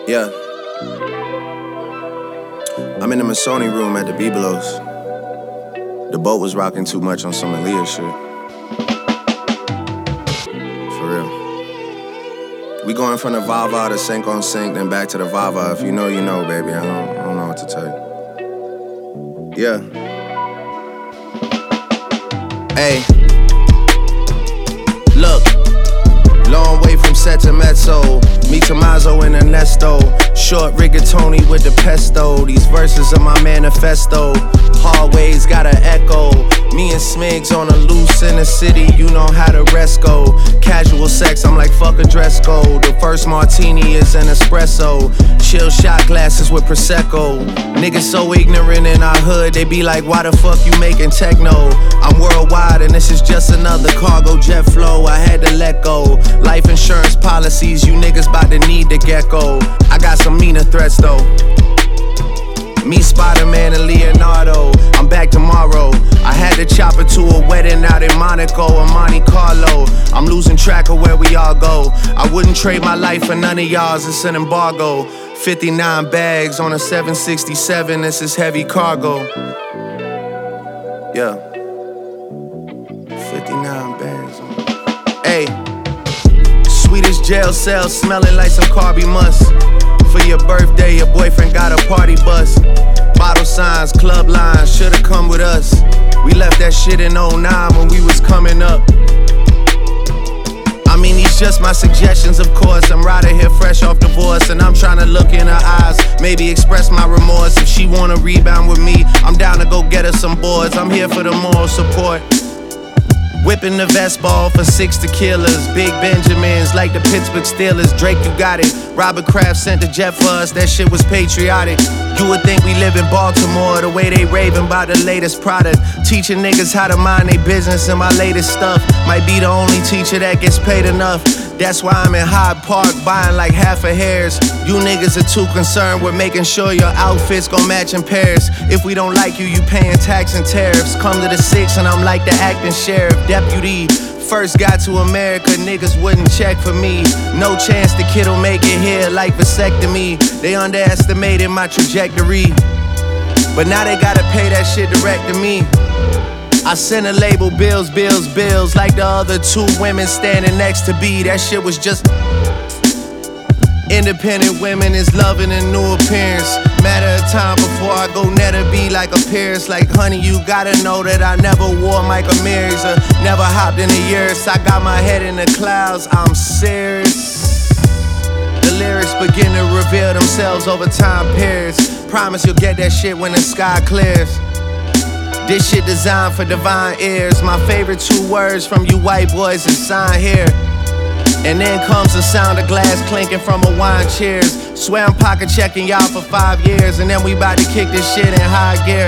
Yeah. I'm in the Masoni room at the Bibelos. The boat was rocking too much on some Aaliyah shit. For real. We going from the Vava to Sync on Sync, then back to the Vava. If you know, you know, baby. I don't know what to tell you. Yeah. Hey. Look. Long way from set to mezzo. Me Tommaso and Ernesto. Short rigatoni with the pesto. These verses are my manifesto. Hallways got an echo. Me and Smigs on a loose in the city. You know how the rest go. Casual sex, I'm like fuck a dress code. The first martini is an espresso. Chill shot glasses with Prosecco. Niggas so ignorant in our hood. They be like, why the fuck you making techno? I'm worldwide and this is just another cargo jet flow. I had to let go. Life insurance policies, you niggas bout to need the gecko. I got some meaner threats though. Me, Spider-Man, and Leonardo. I'm back tomorrow. I had to chop it to a wedding out in Monaco or Monte Carlo. I'm losing track of where we all go. I wouldn't trade my life for none of y'all's. It's an embargo. 59 bags on a 767. This is heavy cargo. Yeah. 59 bags on. Hey. Swedish jail cell smelling like some carby must. For your birthday, your boyfriend got a party bus. Bottle signs, club lines, should've come with us. We left that shit in 09 when we was coming up. I mean, these just my suggestions, of course. I'm right here fresh off divorce, and I'm trying to look in her eyes, maybe express my remorse. If she wanna rebound with me, I'm down to go get her some boards. I'm here for the moral support. Whipping the vest ball for 6 tequilas. Big Benjamins like the Pittsburgh Steelers. Drake, you got it. Robert Kraft sent the jet for us. That shit was patriotic. You would think we live in Baltimore, the way they raving about the latest product. Teaching niggas how to mind their business and my latest stuff. Might be the only teacher that gets paid enough. That's why I'm in Hyde Park buying like half a hairs. You niggas are too concerned with making sure your outfits gon' match in pairs. If we don't like you, you paying tax and tariffs. Come to the 6 and I'm like the acting sheriff. Deputy, first got to America, niggas wouldn't check for me. No chance the kid'll make it here like vasectomy. They underestimated my trajectory, but now they gotta pay that shit direct to me. I sent a label bills like the other 2 women standing next to B. That shit was just independent women is loving a new appearance. Matter of time before I go netter be like a Paris. Like honey, you gotta know that I never wore Michael Myers or never hopped in the years. I got my head in the clouds, I'm serious. The lyrics begin to reveal themselves over time periods. Promise you'll get that shit when the sky clears. This shit designed for divine ears. My favorite 2 words from you white boys is sign here. And then comes the sound of glass clinking from a wine cheers. Swear I'm pocket checking y'all for 5 years, and then we bout to kick this shit in high gear.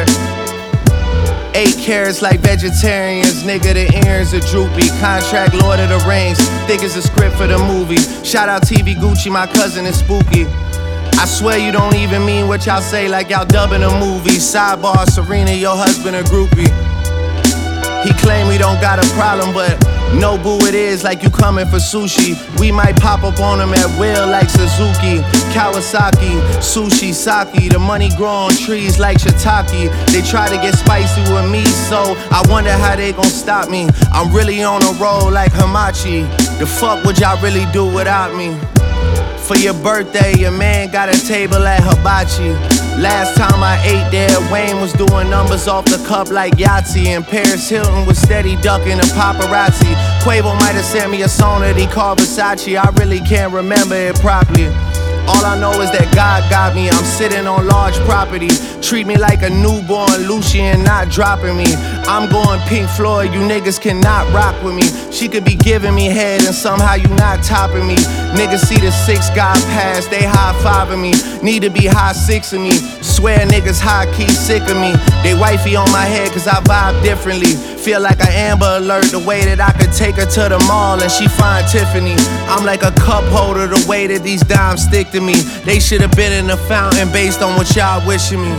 8 carats like vegetarians, nigga, the ears are droopy. Contract Lord of the Rings, think it's a script for the movie. Shout out TV Gucci, my cousin is spooky. I swear you don't even mean what y'all say, like y'all dubbing a movie. Sidebar, Serena, your husband a groupie. He claim we don't got a problem, but no boo it is like you coming for sushi. We might pop up on him at will like Suzuki, Kawasaki, sushi, sake. The money grow on trees like shiitake. They try to get spicy with me, so I wonder how they gon' stop me. I'm really on a roll like Hamachi. The fuck would y'all really do without me? For your birthday, your man got a table at Hibachi. Last time I ate there, Wayne was doing numbers off the cup like Yahtzee. And Paris Hilton was steady ducking the paparazzi. Quavo might have sent me a song that he called Versace. I really can't remember it properly. All I know is that God got me. I'm sitting on large property. Treat me like a newborn Lucian, not dropping me. I'm going Pink Floyd, you niggas cannot rock with me. She could be giving me head and somehow you not topping me. Niggas see the 6 guy pass, they high-fiving me. Need to be high 6ing me. Swear niggas high-key sick of me. They wifey on my head cause I vibe differently. Feel like an Amber Alert, the way that I could take her to the mall and she find Tiffany. I'm like a cup holder, the way that these dimes stick to me. They should have been in the fountain based on what y'all wishing me.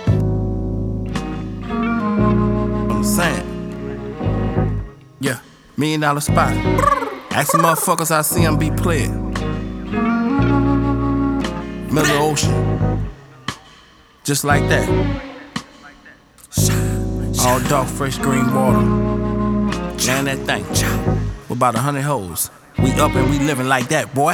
I'm saying, yeah, $1 million spot. Ask the motherfuckers I see them be playing. middle of the ocean. Just like that. All dark, fresh green water. Man, that thing. With about 100 hoes. We up and we living like that, boy.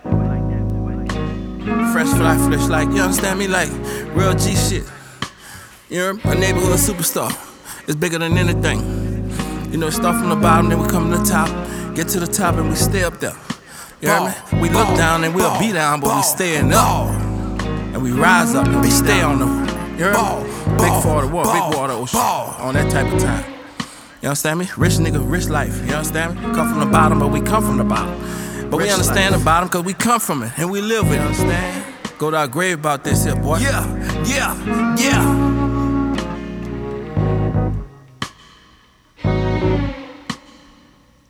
Fresh fly, flesh like, you understand me? Like real G shit. You're a neighborhood superstar. It's bigger than anything. You know, start from the bottom, then we come to the top. Get to the top and we stay up there. You hear me? We look down and we'll be down, but we staying up. And we rise up and we stay on them. You hear me? Big water, big water, ocean. On that type of time. You understand me? Rich nigga, rich life. You understand me? Come from the bottom, but we come from the bottom. But we understand the bottom cause we come from it and we live with it. Understand? Go to our grave about this here, boy. Yeah.